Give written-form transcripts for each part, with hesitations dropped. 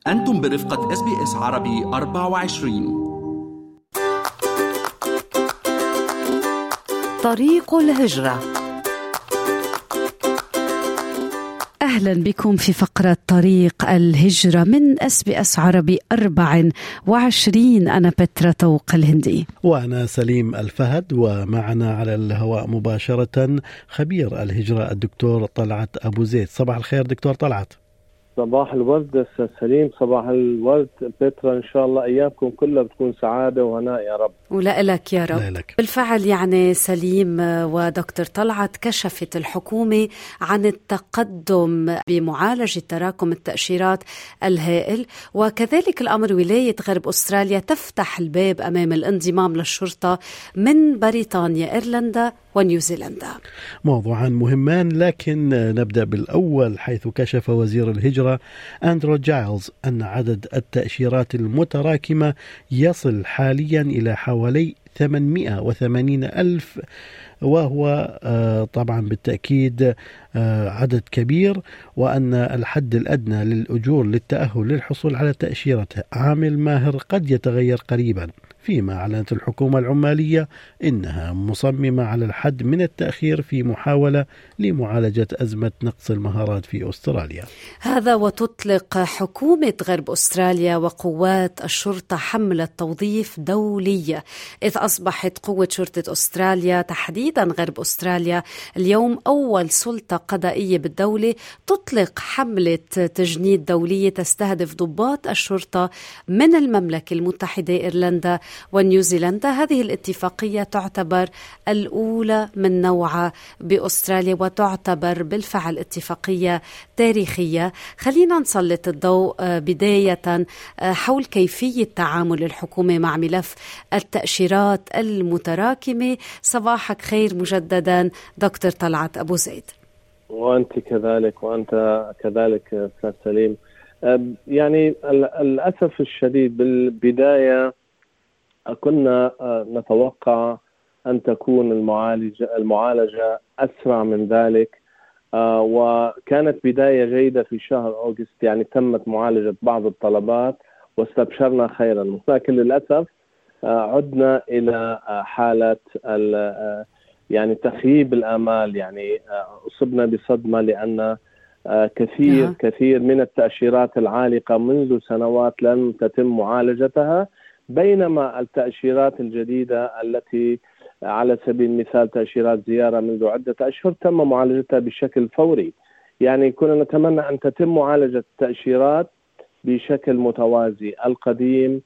أنتم برفقة SBS عربي 24. طريق الهجرة. أهلا بكم في فقرة طريق الهجرة من SBS عربي 24. أنا بترا طوق الهندي وأنا سليم الفهد، ومعنا على الهواء مباشرة خبير الهجرة الدكتور طلعت أبو زيد. صباح الخير دكتور طلعت. صباح الورد أستاذ سليم. صباح الورد بترا، إن شاء الله أيامكم كلها بتكون سعادة وهناء يا رب. ولك يا رب. لك. بالفعل يعني سليم ودكتور طلعت، كشفت الحكومة عن التقدم بمعالجة تراكم التأشيرات الهائل، وكذلك الأمر ولاية غرب أستراليا تفتح الباب أمام الانضمام للشرطة من بريطانيا، إيرلندا ونيوزيلندا. موضوعان مهمان، لكن نبدأ بالأول، حيث كشف وزير الهجرة أندرو جايلز أن عدد التأشيرات المتراكمة يصل حاليا إلى حوالي 880 ألف، وهو طبعا بالتأكيد عدد كبير، وأن الحد الأدنى للأجور للتأهل للحصول على تأشيرة عامل ماهر قد يتغير قريبا، فيما أعلنت الحكومة العمالية إنها مصممة على الحد من التأخير في محاولة لمعالجة أزمة نقص المهارات في أستراليا. هذا وتطلق حكومة غرب أستراليا وقوات الشرطة حملة توظيف دولية، إذ أصبحت قوة شرطة أستراليا تحديدا غرب أستراليا اليوم أول سلطة قضائية بالدولة تطلق حملة تجنيد دولية تستهدف ضباط الشرطة من المملكة المتحدة، إيرلندا ونيوزيلندا. هذه الاتفاقية تعتبر الأولى من نوعها بأستراليا، وتعتبر بالفعل اتفاقية تاريخية. خلينا نسلط الضوء بداية حول كيفية تعامل الحكومة مع ملف التأشيرات المتراكمة. صباحك خير مجددا دكتور طلعت أبو زيد. وأنت كذلك، وأنت كذلك أستاذ سليم. يعني للأسف الشديد بالبداية كنا نتوقع أن تكون المعالجة أسرع من ذلك، وكانت بداية جيدة في شهر أغسطس، يعني تمت معالجة بعض الطلبات واستبشرنا خيرا، لكن للأسف عدنا إلى حالة يعني تخييب الآمال. يعني أصبنا بصدمة، لأن كثير من التأشيرات العالقة منذ سنوات لم تتم معالجتها، بينما التأشيرات الجديدة التي على سبيل المثال تأشيرات زيارة منذ عدة أشهر تم معالجتها بشكل فوري. يعني كنا نتمنى أن تتم معالجة التأشيرات بشكل متوازي، القديم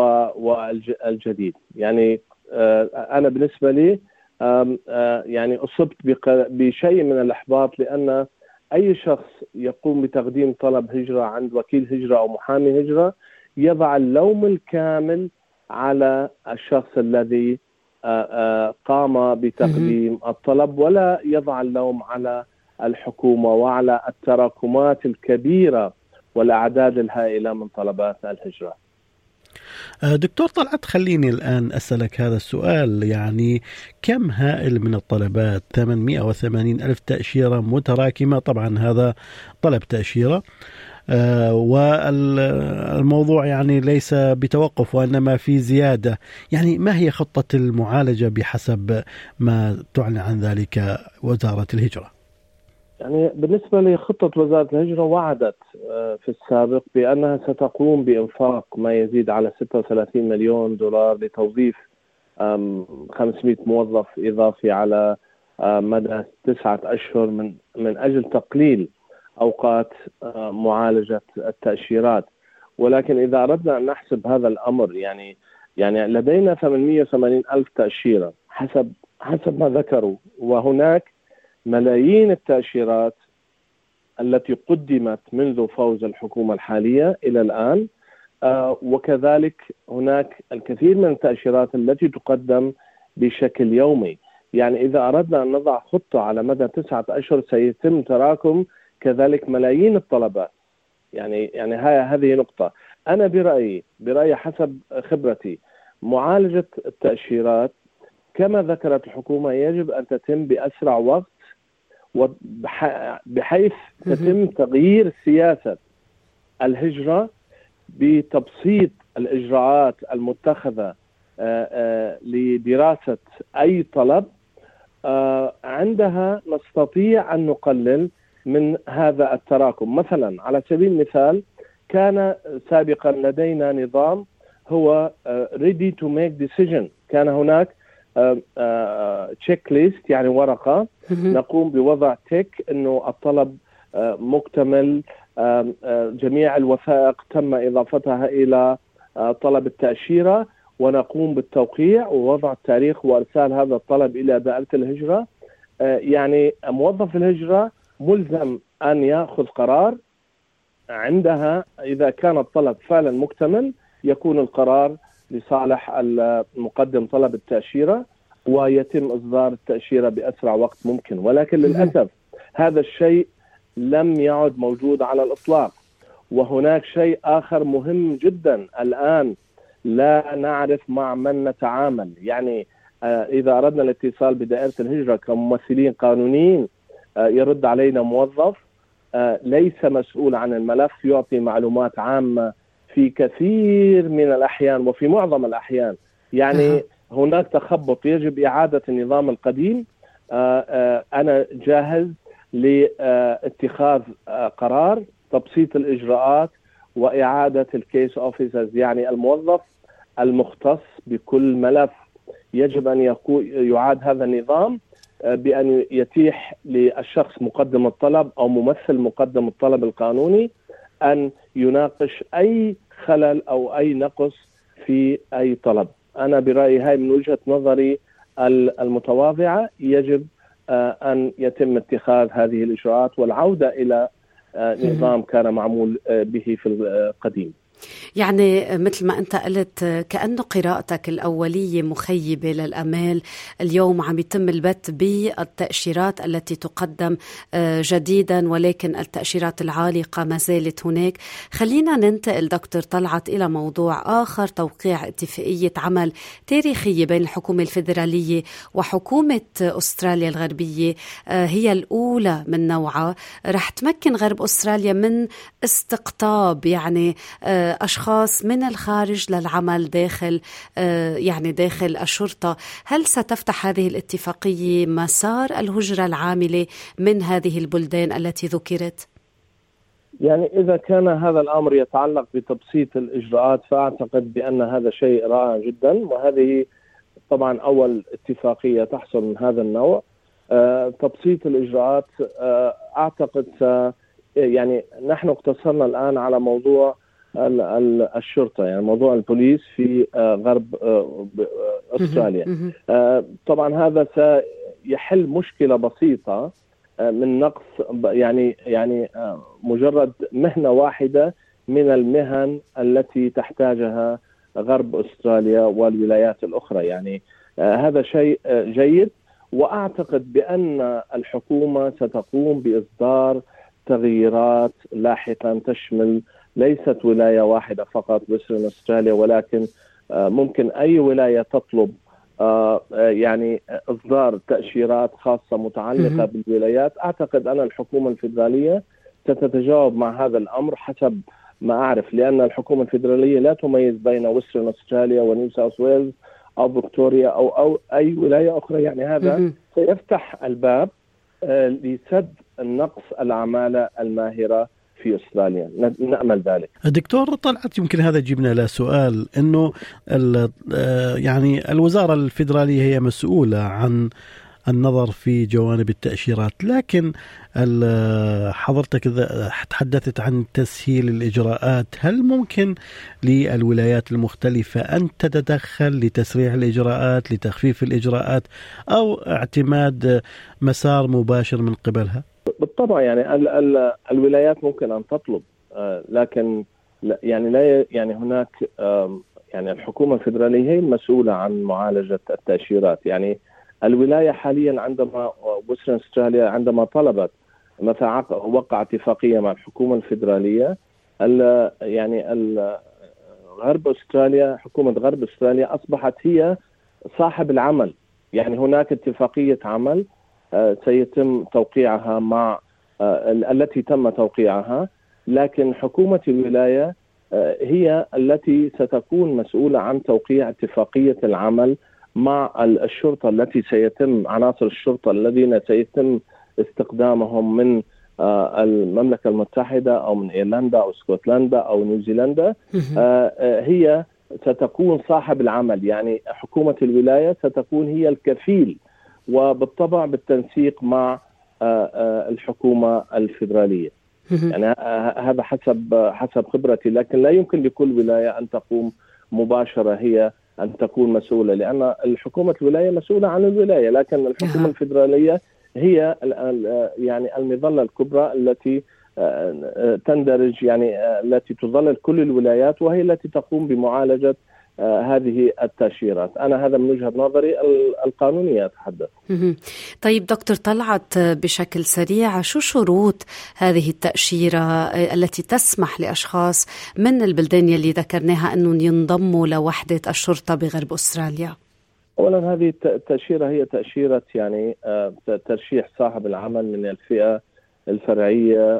والجديد. يعني أنا بالنسبة لي يعني أصبت بشيء من الإحباط، لأن أي شخص يقوم بتقديم طلب هجرة عند وكيل هجرة أو محامي هجرة يضع اللوم الكامل على الشخص الذي قام بتقديم الطلب، ولا يضع اللوم على الحكومة وعلى التراكمات الكبيرة والأعداد الهائلة من طلبات الهجرة. دكتور طلعت، خليني الآن أسألك هذا السؤال، يعني كم هائل من الطلبات؟ 880 ألف تأشيرة متراكمة، طبعا هذا طلب تأشيرة، والموضوع يعني ليس بتوقف وإنما في زيادة. يعني ما هي خطة المعالجة بحسب ما تعلن عن ذلك وزارة الهجرة؟ يعني بالنسبة لخطة وزارة الهجرة، وعدت في السابق بأنها ستقوم بإنفاق ما يزيد على 36 مليون دولار لتوظيف 500 موظف إضافي على مدى 9 أشهر من أجل تقليل أوقات معالجة التأشيرات. ولكن إذا أردنا أن نحسب هذا الأمر، يعني لدينا 880 ألف تأشيرة حسب ما ذكروا، وهناك ملايين التأشيرات التي قدمت منذ فوز الحكومة الحالية إلى الآن، وكذلك هناك الكثير من التأشيرات التي تقدم بشكل يومي. يعني إذا أردنا أن نضع خطة على مدى 9 أشهر سيتم تراكم كذلك ملايين الطلبات. يعني هذه نقطة. أنا برأيي حسب خبرتي، معالجة التأشيرات كما ذكرت الحكومة يجب أن تتم بأسرع وقت، بحيث تتم تغيير سياسة الهجرة بتبسيط الإجراءات المتخذة لدراسة أي طلب، عندها نستطيع أن نقلل من هذا التراكم. مثلا على سبيل المثال كان سابقا لدينا نظام هو ready to make decision، كان هناك تشيك ليست، يعني ورقة نقوم بوضع تيك انه الطلب مكتمل، جميع الوثائق تم اضافتها الى طلب التأشيرة، ونقوم بالتوقيع ووضع التاريخ وارسال هذا الطلب الى دائرة الهجرة. يعني موظف الهجرة ملزم ان ياخذ قرار عندها، اذا كان الطلب فعلا مكتمل يكون القرار لصالح مقدم طلب التأشيرة ويتم إصدار التأشيرة بأسرع وقت ممكن. ولكن للأسف هذا الشيء لم يعد موجود على الإطلاق. وهناك شيء آخر مهم جدا الآن، لا نعرف مع من نتعامل. يعني إذا أردنا الاتصال بدائرة الهجرة كممثلين قانونيين يرد علينا موظف ليس مسؤول عن الملف، يعطي معلومات عامة في كثير من الأحيان وفي معظم الأحيان. يعني هناك تخبط، يجب إعادة النظام القديم. أنا جاهز لاتخاذ قرار تبسيط الإجراءات وإعادة الكيس أوفيسرز، يعني الموظف المختص بكل ملف يجب أن يعاد هذا النظام بأن يتيح للشخص مقدم الطلب أو ممثل مقدم الطلب القانوني أن يناقش أي خلل أو أي نقص في أي طلب. أنا برأيي هاي من وجهة نظري المتواضعة يجب أن يتم اتخاذ هذه الإجراءات والعودة إلى نظام كان معمول به في القديم. يعني مثل ما أنت قلت كأنه قراءتك الأولية مخيبة للأمال. اليوم عم يتم البت بالتأشيرات التي تقدم جديدا، ولكن التأشيرات العالقة ما زالت هناك. خلينا ننتقل دكتور طلعت إلى موضوع آخر، توقيع اتفاقية عمل تاريخية بين الحكومة الفيدرالية وحكومة أستراليا الغربية، هي الأولى من نوعها. رح تمكن غرب أستراليا من استقطاب يعني أشخاص من الخارج للعمل داخل الشرطة. هل ستفتح هذه الاتفاقية مسار الهجرة العاملة من هذه البلدان التي ذكرت؟ يعني إذا كان هذا الأمر يتعلق بتبسيط الإجراءات فأعتقد بأن هذا شيء رائع جدا، وهذه طبعا أول اتفاقية تحصل من هذا النوع. تبسيط الإجراءات أعتقد يعني نحن اقتصرنا الآن على موضوع الشرطة، يعني موضوع البوليس في غرب أستراليا. طبعا هذا سيحل مشكلة بسيطة من نقص، يعني مجرد مهنة واحدة من المهن التي تحتاجها غرب أستراليا والولايات الأخرى. يعني هذا شيء جيد، وأعتقد بأن الحكومة ستقوم بإصدار تغييرات لاحقا تشمل ليست ولاية واحدة فقط ويسترن أستراليا، ولكن ممكن أي ولاية تطلب يعني إصدار تأشيرات خاصة متعلقة بالولايات. أعتقد أن الحكومة الفيدرالية ستتجاوب مع هذا الأمر حسب ما أعرف، لأن الحكومة الفيدرالية لا تميز بين ويسترن أستراليا ونيو ساوث ويلز أو فيكتوريا أو أي ولاية أخرى. يعني هذا سيفتح الباب لسد النقص العمالة الماهرة في أستراليا، نأمل ذلك. دكتور طلعت، يمكن هذا جبنا له سؤال، إنه يعني الوزارة الفيدرالية هي مسؤولة عن النظر في جوانب التأشيرات، لكن حضرتك تحدثت عن تسهيل الإجراءات. هل ممكن للولايات المختلفة أن تتدخل لتسريع الإجراءات، لتخفيف الإجراءات، أو اعتماد مسار مباشر من قبلها؟ بالطبع يعني الولايات ممكن أن تطلب، لكن يعني لا يعني هناك يعني الحكومة الفيدرالية هي المسؤولة عن معالجة التأشيرات. يعني الولاية حاليا عندما ويسترن أستراليا عندما طلبت مثلا وقع اتفاقية مع الحكومة الفيدرالية، يعني غرب أستراليا، حكومة غرب أستراليا أصبحت هي صاحب العمل. يعني هناك اتفاقية عمل سيتم توقيعها مع التي تم توقيعها، لكن حكومة الولاية هي التي ستكون مسؤولة عن توقيع اتفاقية العمل مع الشرطة التي سيتم عناصر الشرطة الذين سيتم استخدامهم من المملكة المتحدة أو من إيرلندا أو اسكتلندا أو نيوزيلندا. هي ستكون صاحب العمل، يعني حكومة الولاية ستكون هي الكفيل، وبالطبع بالتنسيق مع الحكومة الفيدرالية. يعني هذا حسب خبرتي، لكن لا يمكن لكل ولاية أن تقوم مباشرة هي أن تكون مسؤولة، لأن الحكومة الولاية مسؤولة عن الولاية، لكن الحكومة الفيدرالية هي يعني المظلة الكبرى التي تندرج، يعني التي تظلل كل الولايات، وهي التي تقوم بمعالجة هذه التأشيرات. أنا هذا من وجهة نظري القانونية أتحدث. طيب دكتور طلعت، بشكل سريع شو شروط هذه التأشيرة التي تسمح لأشخاص من البلدان يلي ذكرناها أنهم ينضموا لوحدة الشرطة بغرب أستراليا؟ أولا هذه التأشيرة هي تأشيرة يعني ترشيح صاحب العمل من الفئة الفرعية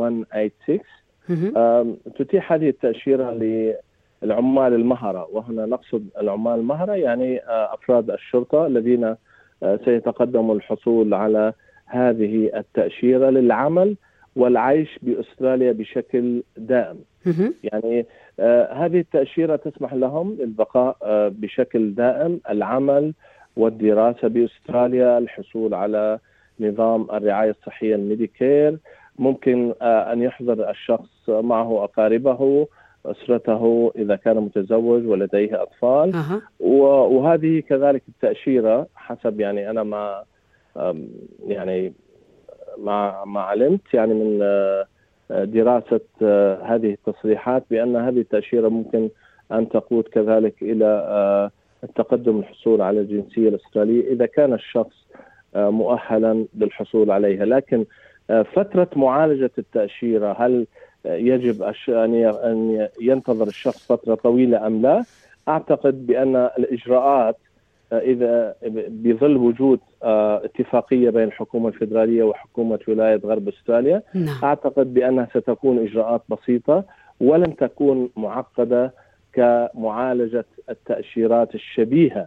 186. تتيح هذه التأشيرة للعمال المهرة، وهنا نقصد العمال المهرة يعني أفراد الشرطة الذين سيتقدموا الحصول على هذه التأشيرة للعمل والعيش بأستراليا بشكل دائم. يعني هذه التأشيرة تسمح لهم بالبقاء بشكل دائم، العمل والدراسة بأستراليا، الحصول على نظام الرعاية الصحية الميديكير، ممكن أن يحضر الشخص معه أقاربه، أسرته إذا كان متزوج ولديه أطفال. وهذه كذلك التأشيرة حسب يعني أنا ما علمت يعني من دراسة هذه التصريحات بأن هذه التأشيرة ممكن أن تقود كذلك إلى التقدم الحصول على الجنسية الأسترالية إذا كان الشخص مؤهلا للحصول عليها. لكن فترة معالجة التأشيرة هل يجب أن ينتظر الشخص فترة طويلة أم لا؟ أعتقد بأن الإجراءات إذا بظل وجود اتفاقية بين الحكومة الفيدرالية وحكومة ولاية غرب أستراليا، أعتقد بأنها ستكون إجراءات بسيطة ولن تكون معقدة كمعالجة التأشيرات الشبيهة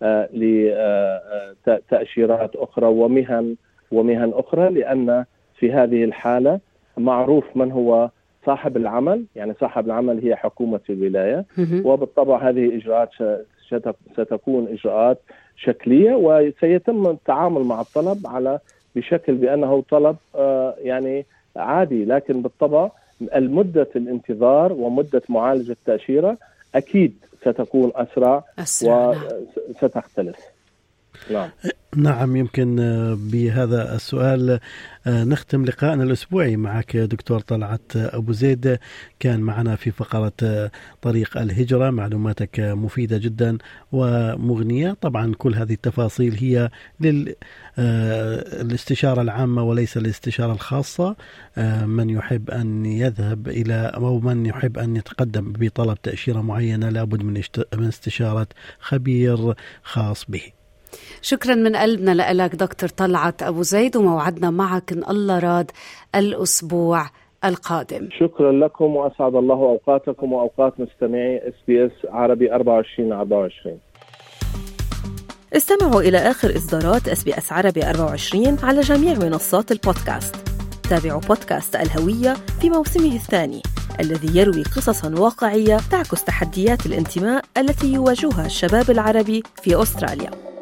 لتأشيرات أخرى ومهن أخرى، لأن في هذه الحالة معروف من هو صاحب العمل، يعني صاحب العمل هي حكومة الولاية، وبالطبع هذه إجراءات ستكون إجراءات شكلية، وسيتم التعامل مع الطلب على بشكل بأنه طلب يعني عادي، لكن بالطبع المدة الانتظار ومدة معالجة التأشيرة أكيد ستكون أسرع وستختلف. نعم، يمكن بهذا السؤال نختم لقاءنا الأسبوعي معك دكتور طلعت أبو زيد. كان معنا في فقرة طريق الهجرة، معلوماتك مفيدة جدا ومغنية. طبعا كل هذه التفاصيل هي للاستشارة العامة وليس الاستشارة الخاصة. من يحب أن يذهب إلى أو من يحب أن يتقدم بطلب تأشيرة معينة لابد من استشارة خبير خاص به. شكرا من قلبنا لك دكتور طلعت أبو زيد، وموعدنا معك إن الله راد الأسبوع القادم. شكرا لكم وأسعد الله أوقاتكم وأوقات مستمعي SBS عربي 24. استمعوا إلى آخر إصدارات SBS عربي 24 على جميع منصات البودكاست. تابعوا بودكاست الهوية في موسمه الثاني الذي يروي قصصاً واقعية تعكس تحديات الانتماء التي يواجهها الشباب العربي في أستراليا.